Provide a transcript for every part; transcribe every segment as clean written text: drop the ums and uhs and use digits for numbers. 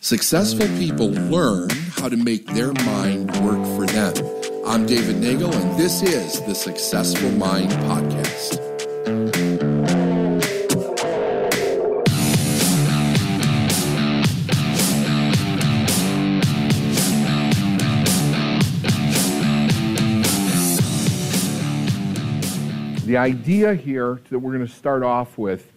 Successful people learn how to make their mind work for them. I'm David Nagel, and this is the Successful Mind Podcast. The idea here that we're going to start off with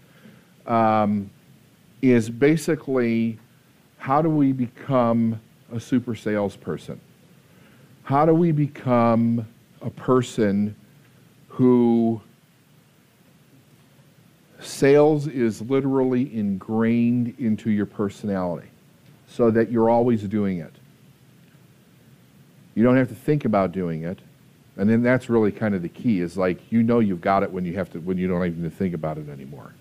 is basically, how do we become a super salesperson? How do we become a person who sales is literally ingrained into your personality so that you're always doing it? You don't have to think about doing it. And then that's really kind of the key, is like, you know you've got it when you don't even think about it anymore.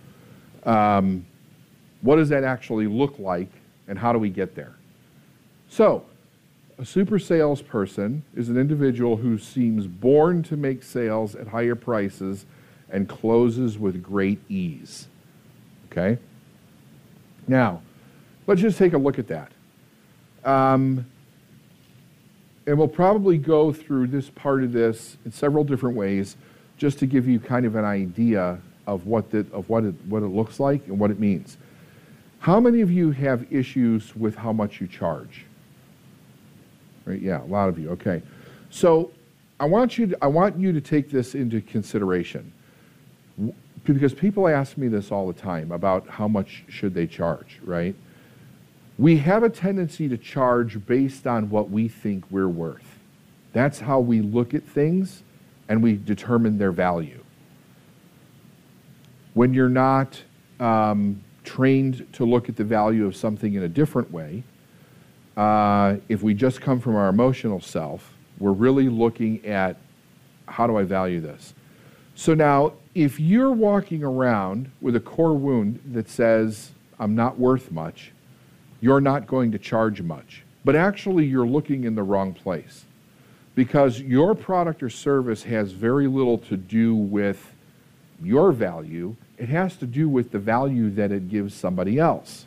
What does that actually look like, and how do we get there? So, a super salesperson is an individual who seems born to make sales at higher prices and closes with great ease. Okay? Now, let's just take a look at that. And we'll probably go through this part of this in several different ways, just to give you kind of an idea of what it looks like and what it means. How many of you have issues with how much you charge? Right? Yeah, a lot of you. Okay. So I want you to take this into consideration, because people ask me this all the time about how much should they charge, right? We have a tendency to charge based on what we think we're worth. That's how we look at things, and we determine their value. When you're not trained to look at the value of something in a different way, if we just come from our emotional self, we're really looking at, how do I value this? So now, if you're walking around with a core wound that says, I'm not worth much, you're not going to charge much. But actually, you're looking in the wrong place, because your product or service has very little to do with your value. It has to do with the value that it gives somebody else.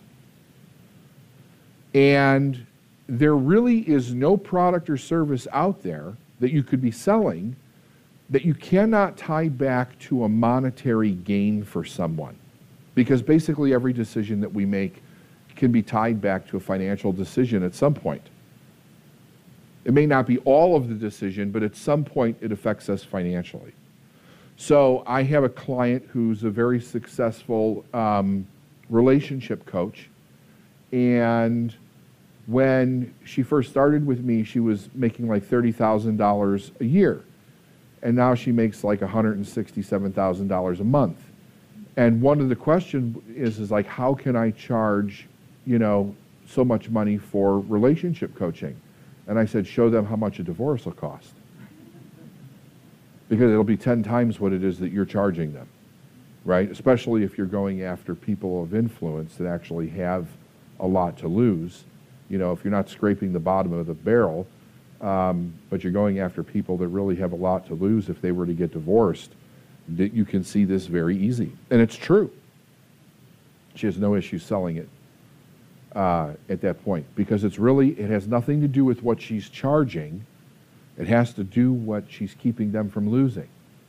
And there really is no product or service out there that you could be selling that you cannot tie back to a monetary gain for someone. Because basically every decision that we make can be tied back to a financial decision at some point. It may not be all of the decision, but at some point it affects us financially. So I have a client who's a very successful relationship coach, and when she first started with me, she was making like $30,000 a year, and now she makes like $167,000 a month. And one of the questions is like, how can I charge, so much money for relationship coaching? And I said, show them how much a divorce will cost. Because it'll be 10 times what it is that you're charging them, right? Especially if you're going after people of influence that actually have a lot to lose. If you're not scraping the bottom of the barrel, but you're going after people that really have a lot to lose if they were to get divorced, you can see this very easy. And it's true. She has no issue selling it at that point, because it has nothing to do with what she's charging. It has to do what she's keeping them from losing.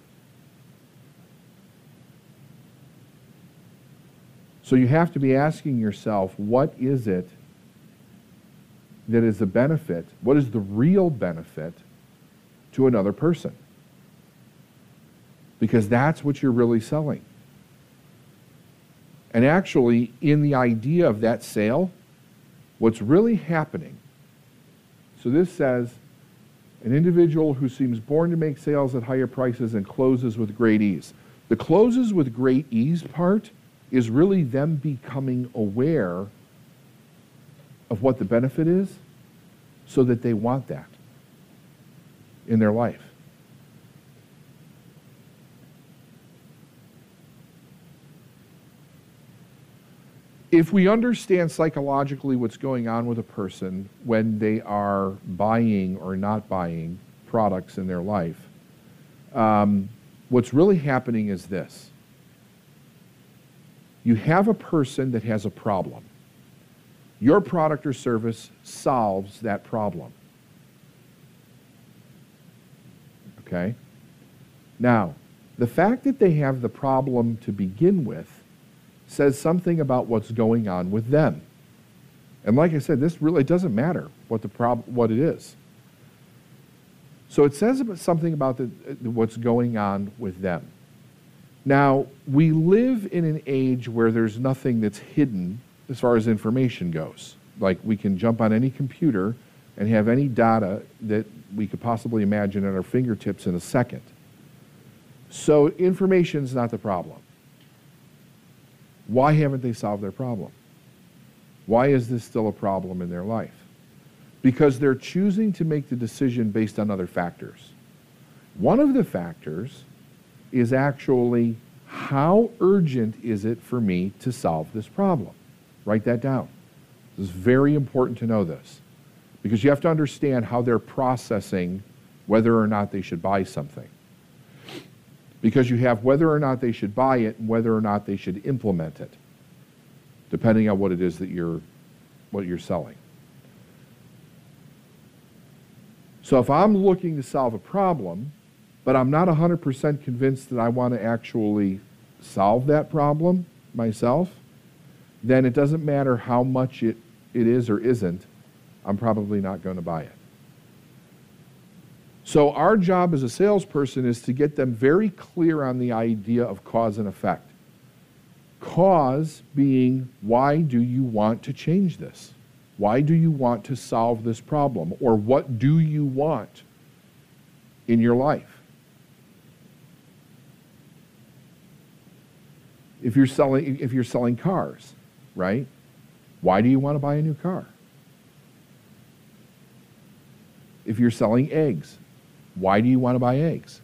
So you have to be asking yourself, what is it that is the benefit? What is the real benefit to another person? Because that's what you're really selling. And actually, in the idea of that sale, what's really happening, so this says, an individual who seems born to make sales at higher prices and closes with great ease. The closes with great ease part is really them becoming aware of what the benefit is, so that they want that in their life. If we understand psychologically what's going on with a person when they are buying or not buying products in their life, what's really happening is this. You have a person that has a problem. Your product or service solves that problem. Okay? Now, the fact that they have the problem to begin with says something about what's going on with them. And like I said, this really doesn't matter what it is. So it says something about what's going on with them. Now, we live in an age where there's nothing that's hidden as far as information goes. Like, we can jump on any computer and have any data that we could possibly imagine at our fingertips in a second. So information's not the problem. Why haven't they solved their problem? Why is this still a problem in their life? Because they're choosing to make the decision based on other factors. One of the factors is actually, how urgent is it for me to solve this problem? Write that down. This is very important to know this, because you have to understand how they're processing whether or not they should buy something. Because you have whether or not they should buy it and whether or not they should implement it, depending on what it is that you're selling. So if I'm looking to solve a problem, but I'm not 100% convinced that I want to actually solve that problem myself, then it doesn't matter how much it is or isn't, I'm probably not going to buy it. So our job as a salesperson is to get them very clear on the idea of cause and effect. Cause being, why do you want to change this? Why do you want to solve this problem? Or what do you want in your life? If you're selling cars, right? Why do you want to buy a new car? If you're selling eggs, why do you want to buy eggs?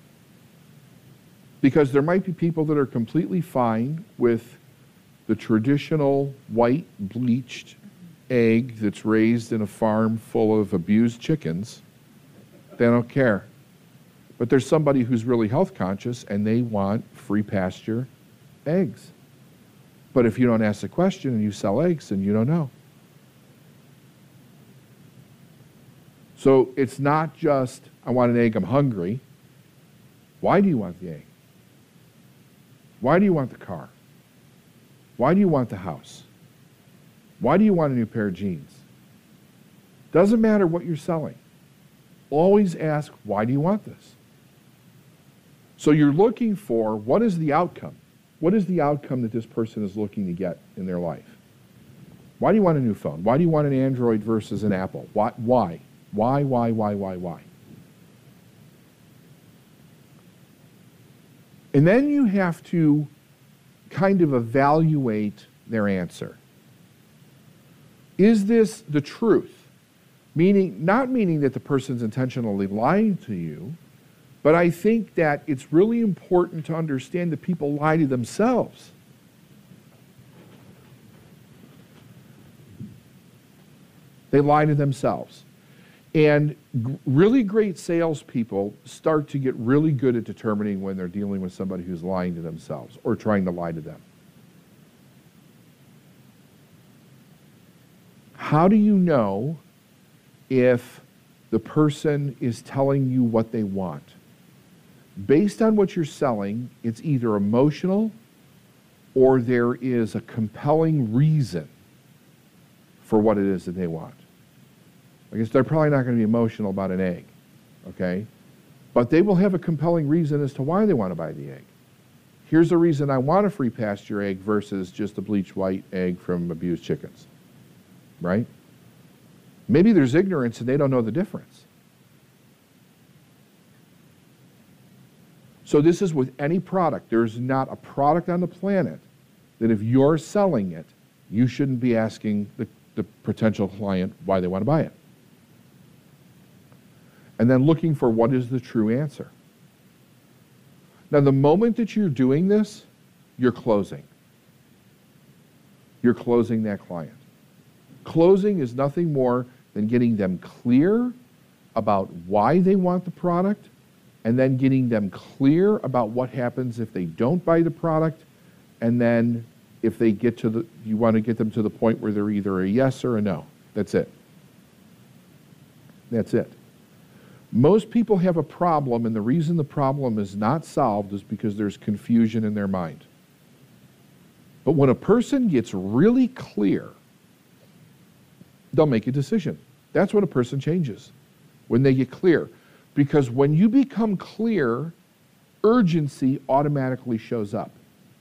Because there might be people that are completely fine with the traditional white bleached egg that's raised in a farm full of abused chickens. They don't care. But there's somebody who's really health conscious and they want free pasture eggs. But if you don't ask the question and you sell eggs, then you don't know. So it's not just, I want an egg, I'm hungry. Why do you want the egg? Why do you want the car? Why do you want the house? Why do you want a new pair of jeans? Doesn't matter what you're selling. Always ask, why do you want this? So you're looking for, what is the outcome? What is the outcome that this person is looking to get in their life? Why do you want a new phone? Why do you want an Android versus an Apple? Why? Why? And then you have to kind of evaluate their answer. Is this the truth? Not meaning that the person's intentionally lying to you, but I think that it's really important to understand that people lie to themselves. They lie to themselves. And really great salespeople start to get really good at determining when they're dealing with somebody who's lying to themselves or trying to lie to them. How do you know if the person is telling you what they want? Based on what you're selling, it's either emotional or there is a compelling reason for what it is that they want. I guess they're probably not going to be emotional about an egg, okay? But they will have a compelling reason as to why they want to buy the egg. Here's the reason I want a free pasture egg versus just a bleached white egg from abused chickens, right? Maybe there's ignorance and they don't know the difference. So this is with any product. There's not a product on the planet that if you're selling it, you shouldn't be asking the potential client why they want to buy it. And then looking for what is the true answer. Now, the moment that you're doing this, you're closing. You're closing that client. Closing is nothing more than getting them clear about why they want the product, and then getting them clear about what happens if they don't buy the product, and then if they get to the, you want to get them to the point where they're either a yes or a no. That's it. That's it. Most people have a problem, and the reason the problem is not solved is because there's confusion in their mind. But when a person gets really clear, they'll make a decision. That's when a person changes, when they get clear. Because when you become clear, urgency automatically shows up.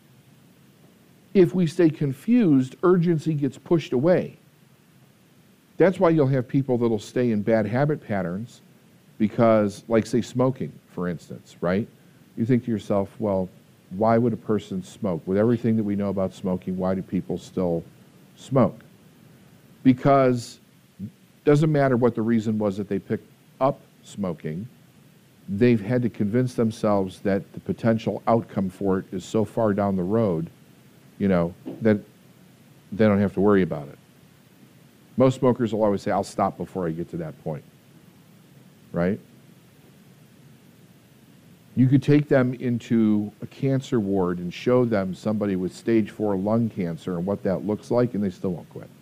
If we stay confused, urgency gets pushed away. That's why you'll have people that'll stay in bad habit patterns because, like, say, smoking, for instance, right? You think to yourself, well, why would a person smoke? With everything that we know about smoking, why do people still smoke? Because it doesn't matter what the reason was that they picked up smoking, they've had to convince themselves that the potential outcome for it is so far down the road, that they don't have to worry about it. Most smokers will always say, I'll stop before I get to that point, right? You could take them into a cancer ward and show them somebody with stage 4 lung cancer and what that looks like, and they still won't quit.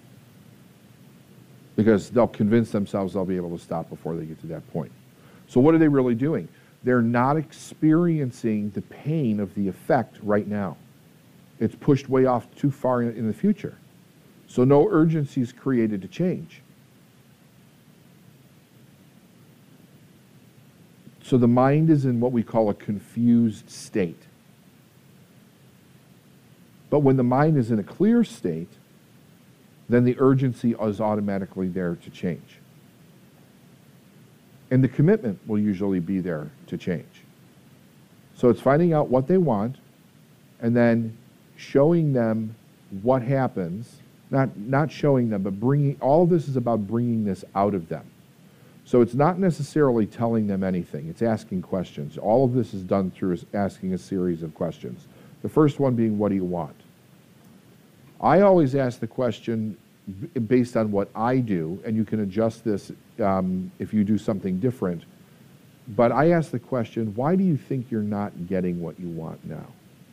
Because they'll convince themselves they'll be able to stop before they get to that point. So what are they really doing? They're not experiencing the pain of the effect right now. It's pushed way off too far in the future. So no urgency is created to change. So the mind is in what we call a confused state. But when the mind is in a clear state, then the urgency is automatically there to change. And the commitment will usually be there to change. So it's finding out what they want and then showing them what happens, not showing them, but bringing, all of this is about bringing this out of them. So it's not necessarily telling them anything, it's asking questions. All of this is done through asking a series of questions. The first one being, what do you want? I always ask the question based on what I do, and you can adjust this if you do something different, but I ask the question, why do you think you're not getting what you want now?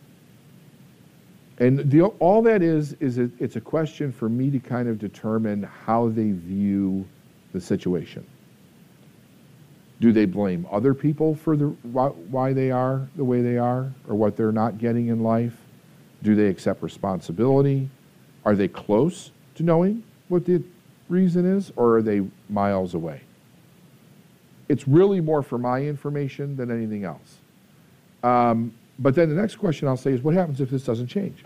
And all that is it's a question for me to kind of determine how they view the situation. Do they blame other people for why they are the way they are or what they're not getting in life? Do they accept responsibility? Are they close to knowing what the reason is, or are they miles away? It's really more for my information than anything else. But then the next question I'll say is, what happens if this doesn't change?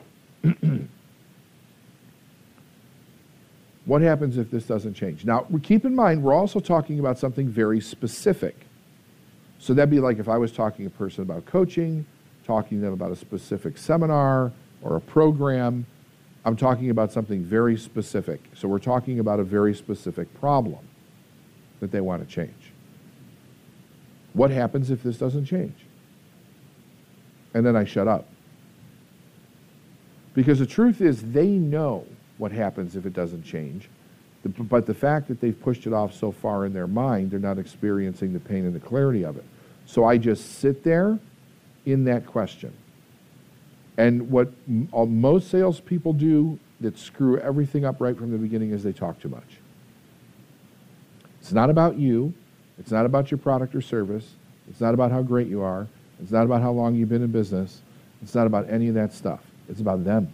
What happens if this doesn't change? Now, keep in mind, we're also talking about something very specific. So that'd be like if I was talking to a person about coaching, talking to them about a specific seminar or a program. I'm talking about something very specific. So we're talking about a very specific problem that they want to change. What happens if this doesn't change? And then I shut up. Because the truth is, they know what happens if it doesn't change. But the fact that they've pushed it off so far in their mind, they're not experiencing the pain and the clarity of it. So I just sit there in that question. And what most salespeople do that screw everything up right from the beginning is they talk too much. It's not about you. It's not about your product or service. It's not about how great you are. It's not about how long you've been in business. It's not about any of that stuff. It's about them.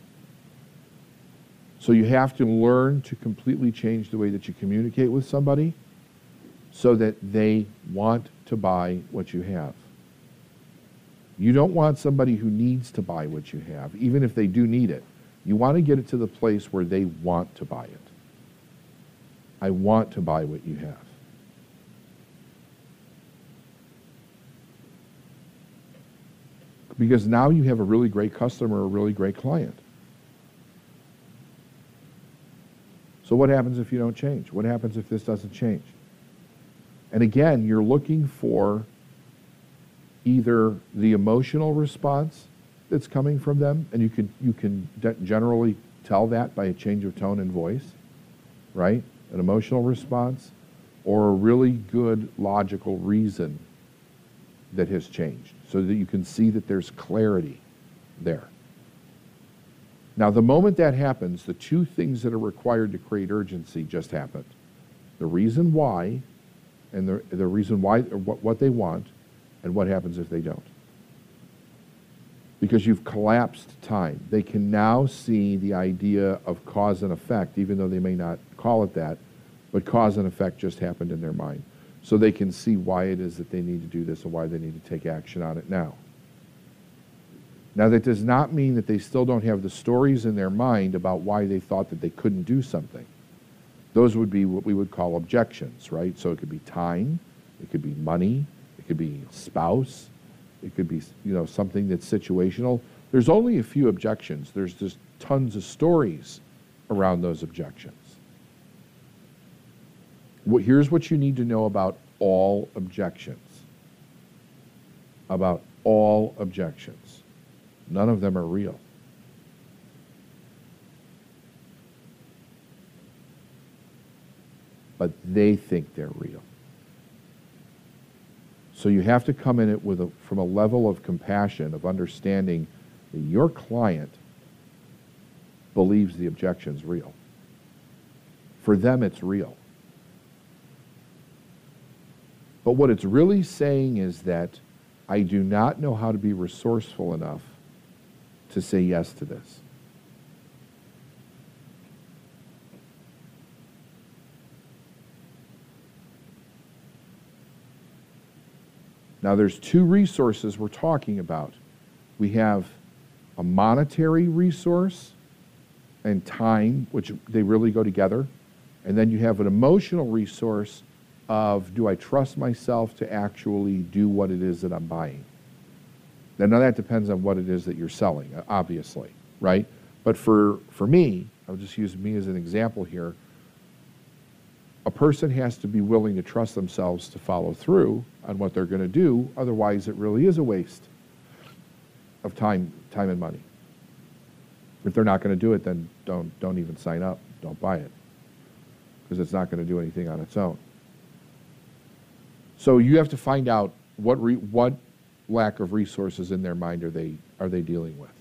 So you have to learn to completely change the way that you communicate with somebody so that they want to buy what you have. You don't want somebody who needs to buy what you have, even if they do need it. You want to get it to the place where they want to buy it. I want to buy what you have. Because now you have a really great customer, a really great client. So what happens if you don't change? What happens if this doesn't change? And again, you're looking for either the emotional response that's coming from them, and you can generally tell that by a change of tone and voice, right? An emotional response, or a really good logical reason that has changed, so that you can see that there's clarity there. Now, the moment that happens, the two things that are required to create urgency just happened. The reason why, and the reason why, or what they want, and what happens if they don't. Because you've collapsed time. They can now see the idea of cause and effect, even though they may not call it that, but cause and effect just happened in their mind. So they can see why it is that they need to do this and why they need to take action on it now. Now, that does not mean that they still don't have the stories in their mind about why they thought that they couldn't do something. Those would be what we would call objections, right? So it could be time, it could be money, it could be spouse, it could be, something that's situational. There's only a few objections. There's just tons of stories around those objections. Here's what you need to know about all objections. About all objections. None of them are real. But they think they're real. So you have to come in it from a level of compassion, of understanding that your client believes the objection's real. For them, it's real. But what it's really saying is that I do not know how to be resourceful enough to say yes to this. Now, there's two resources we're talking about. We have a monetary resource and time, which they really go together. And then you have an emotional resource of, do I trust myself to actually do what it is that I'm buying? Now that depends on what it is that you're selling, obviously, right? But for me, I'll just use me as an example here, a person has to be willing to trust themselves to follow through on what they're going to do. Otherwise, it really is a waste of time and money. If they're not going to do it, then don't even sign up. Don't buy it, because it's not going to do anything on its own. So you have to find out what lack of resources in their mind are they dealing with.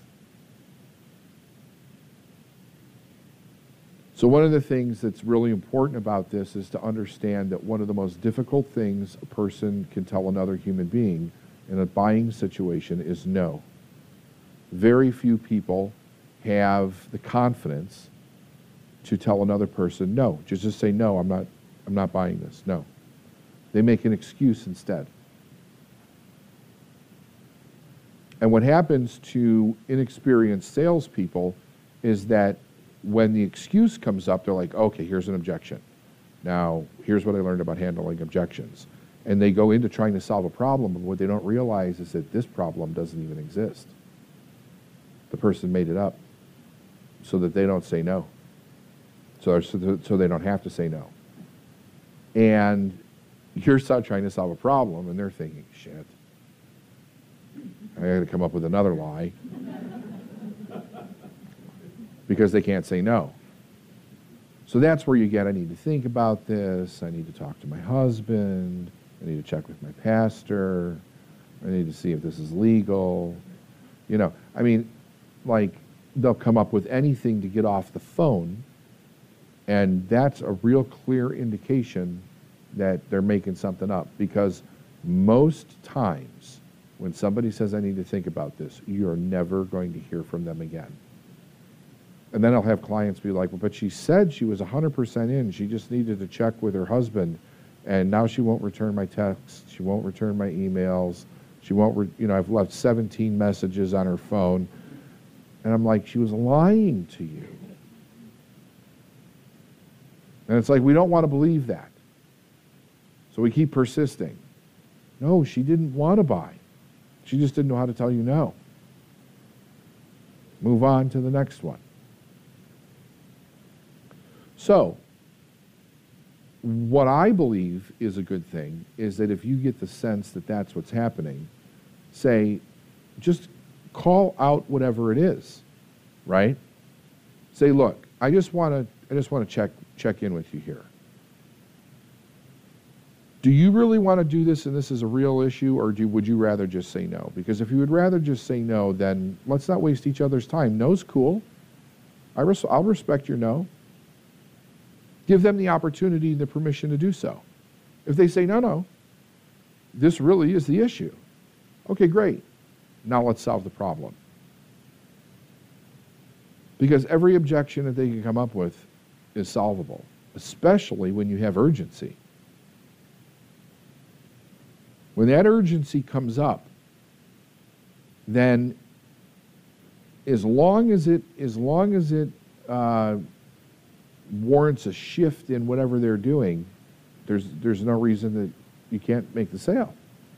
So one of the things that's really important about this is to understand that one of the most difficult things a person can tell another human being in a buying situation is no. Very few people have the confidence to tell another person no. Just say no, I'm not buying this. No. They make an excuse instead. And what happens to inexperienced salespeople is that when the excuse comes up, they're like, okay, here's an objection. Now, here's what I learned about handling objections. And they go into trying to solve a problem, and what they don't realize is that this problem doesn't even exist. The person made it up so that they don't say no. So they don't have to say no. And you're trying to solve a problem, and they're thinking, shit, I got to come up with another lie. Because they can't say no. So that's where you get, I need to think about this, I need to talk to my husband, I need to check with my pastor, I need to see if this is legal. They'll come up with anything to get off the phone, and that's a real clear indication that they're making something up. Because most times, when somebody says, I need to think about this, you're never going to hear from them again. And then I'll have clients be like, well, but she said she was 100% in. She just needed to check with her husband. And now she won't return my texts. She won't return my emails. She won't, I've left 17 messages on her phone. And I'm like, she was lying to you. And it's like, we don't want to believe that. So we keep persisting. No, she didn't want to buy. She just didn't know how to tell you no. Move on to the next one. So, what I believe is a good thing is that if you get the sense that that's what's happening, just call out whatever it is, right? Say, look, I just want to check in with you here. Do you really want to do this and this is a real issue, or would you rather just say no? Because if you would rather just say no, then let's not waste each other's time. No's cool. I'll respect your no. Give them the opportunity and the permission to do so. If they say, no, this really is the issue. Okay, great. Now let's solve the problem. Because every objection that they can come up with is solvable, especially when you have urgency. When that urgency comes up, then as long as it warrants a shift in whatever they're doing, there's no reason that you can't make the sale.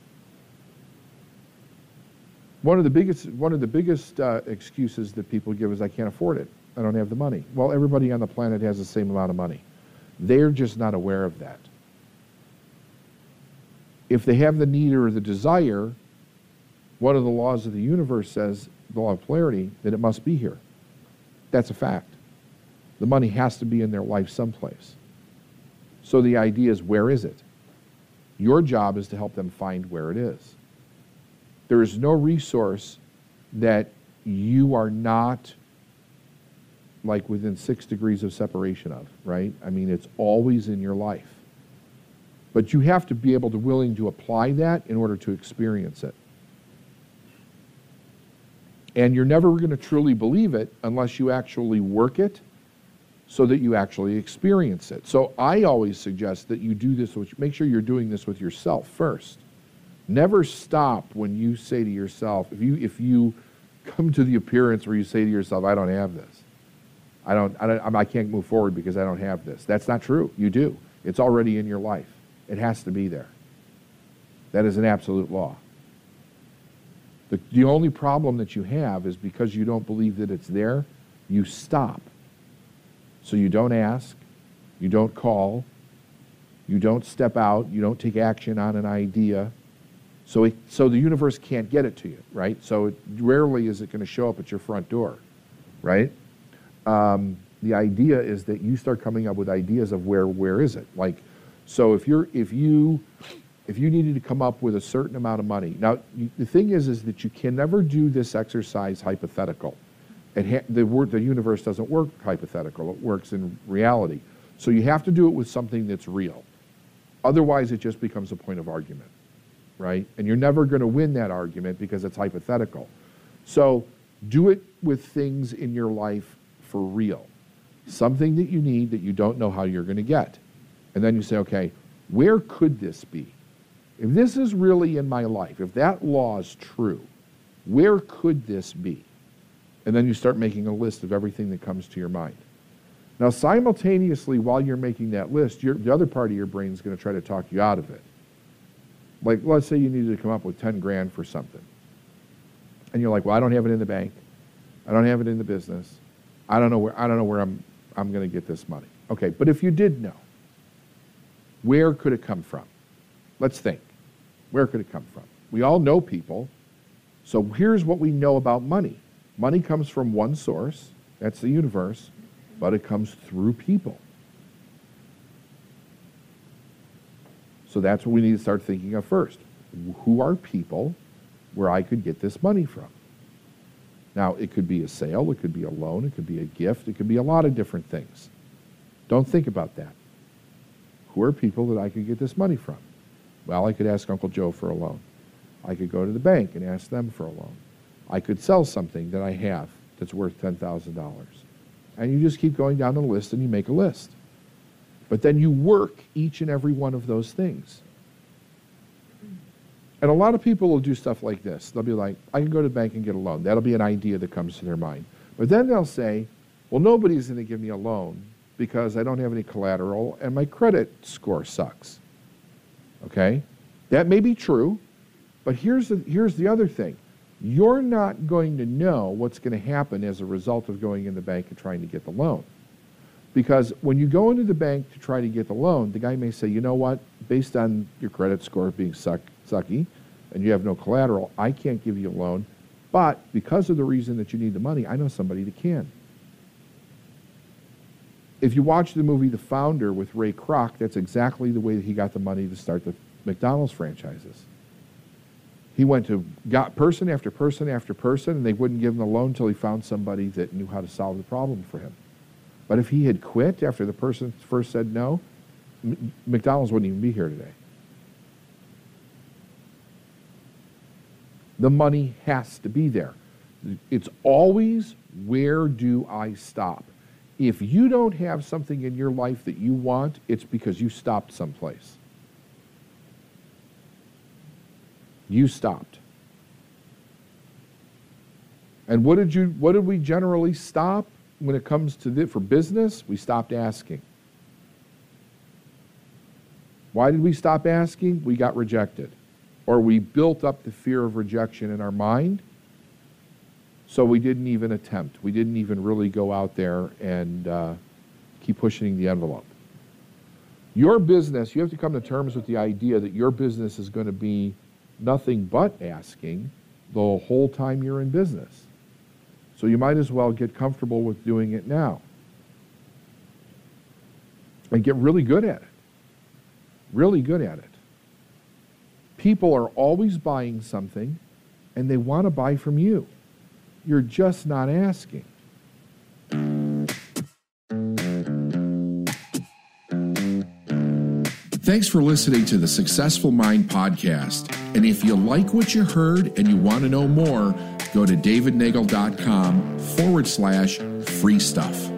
One of the biggest excuses that people give is, I can't afford it. I don't have the money. Well, everybody on the planet has the same amount of money. They're just not aware of that. If they have the need or the desire, one of the laws of the universe says, the law of polarity, that it must be here. That's a fact. The money has to be in their life someplace. So the idea is, where is it? Your job is to help them find where it is. There is no resource that you are not like within 6 degrees of separation of, right? I mean, it's always in your life. But you have to be able to willing to apply that in order to experience it. And you're never going to truly believe it unless you actually work it so that you actually experience it. So I always suggest that you do this, make sure you're doing this with yourself first. Never stop when you say to yourself, if you come to the appearance where you say to yourself, I don't have this. I can't move forward because I don't have this. That's not true. You do. It's already in your life. It has to be there. That is an absolute law. The only problem that you have is because you don't believe that it's there, you stop. So you don't ask, you don't call, you don't step out, you don't take action on an idea. So the universe can't get it to you, right? So rarely is it going to show up at your front door, right? The idea is that you start coming up with ideas of where is it? Like, so if you needed to come up with a certain amount of money. Now, the thing is that you can never do this exercise hypothetical. The universe doesn't work hypothetical. It works in reality. So you have to do it with something that's real. Otherwise, it just becomes a point of argument, right? And you're never going to win that argument because it's hypothetical. So do it with things in your life for real. Something that you need that you don't know how you're going to get. And then you say, okay, where could this be? If this is really in my life, if that law is true, where could this be? And then you start making a list of everything that comes to your mind. Now, simultaneously, while you're making that list, the other part of your brain is going to try to talk you out of it. Like, let's say you needed to come up with 10 grand for something. And you're like, well, I don't have it in the bank. I don't have it in the business. I don't know where I'm going to get this money. Okay, but if you did know, where could it come from? Let's think. Where could it come from? We all know people. So here's what we know about money. Money comes from one source, that's the universe, but it comes through people. So that's what we need to start thinking of first. Who are people where I could get this money from? Now, it could be a sale, it could be a loan, it could be a gift, it could be a lot of different things. Don't think about that. Who are people that I could get this money from? Well, I could ask Uncle Joe for a loan. I could go to the bank and ask them for a loan. I could sell something that I have that's worth $10,000. And you just keep going down the list and you make a list. But then you work each and every one of those things. And a lot of people will do stuff like this. They'll be like, I can go to the bank and get a loan. That'll be an idea that comes to their mind. But then they'll say, well, nobody's going to give me a loan because I don't have any collateral and my credit score sucks. Okay? That may be true, but here's the other thing. You're not going to know what's going to happen as a result of going in the bank and trying to get the loan. Because when you go into the bank to try to get the loan, the guy may say, you know what, based on your credit score being sucky and you have no collateral, I can't give you a loan, but because of the reason that you need the money, I know somebody that can. If you watch the movie The Founder with Ray Kroc, that's exactly the way that he got the money to start the McDonald's franchises. He got person after person after person, and they wouldn't give him a loan until he found somebody that knew how to solve the problem for him. But if he had quit after the person first said no, McDonald's wouldn't even be here today. The money has to be there. It's always, where do I stop? If you don't have something in your life that you want, it's because you stopped someplace. You stopped. And what did we generally stop when it comes to for business? We stopped asking. Why did we stop asking? We got rejected. Or we built up the fear of rejection in our mind, so we didn't even attempt. We didn't even really go out there and keep pushing the envelope. Your business, you have to come to terms with the idea that your business is going to be nothing but asking the whole time you're in business. So you might as well get comfortable with doing it now. And get really good at it. Really good at it. People are always buying something, and they want to buy from you. You're just not asking. Thanks for listening to the Successful Mind podcast. And if you like what you heard and you want to know more, go to davidnagel.com/free stuff.